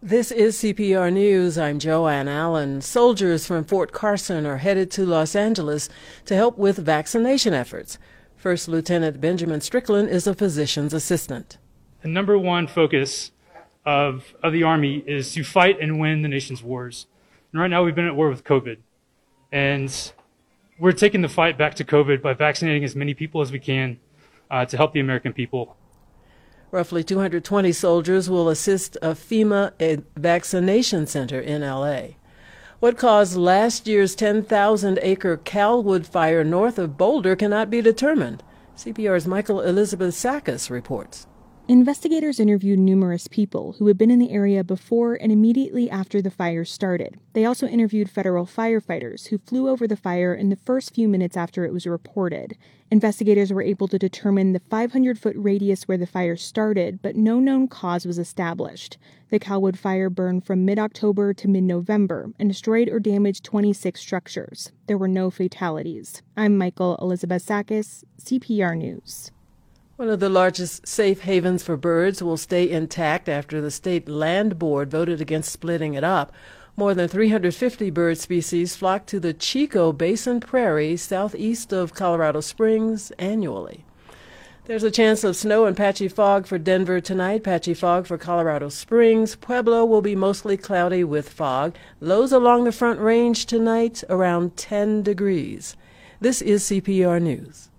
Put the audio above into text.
This is CPR News. I'm Joanne Allen. Soldiers from Fort Carson are headed to Los Angeles to help with vaccination efforts. First Lieutenant Benjamin Strickland is a physician's assistant. The number one focus of the Army is to fight and win the nation's wars. And right now we've been at war with COVID. And we're taking the fight back to COVID by vaccinating as many people as we can to help the American people. Roughly 220 soldiers will assist a FEMA vaccination center in L.A. What caused last year's 10,000-acre Calwood fire north of Boulder cannot be determined. CPR's Michael Elizabeth Sakis reports. Investigators interviewed numerous people who had been in the area before and immediately after the fire started. They also interviewed federal firefighters who flew over the fire in the first few minutes after it was reported. Investigators were able to determine the 500-foot radius where the fire started, but no known cause was established. The Calwood fire burned from mid-October to mid-November and destroyed or damaged 26 structures. There were no fatalities. I'm Michael Elizabeth Sakis, CPR News. One of the largest safe havens for birds will stay intact after the state land board voted against splitting it up. More than 350 bird species flock to the Chico Basin Prairie southeast of Colorado Springs annually. There's a chance of snow and patchy fog for Denver tonight, patchy fog for Colorado Springs. Pueblo will be mostly cloudy with fog. Lows along the Front Range tonight around 10 degrees. This is CPR News.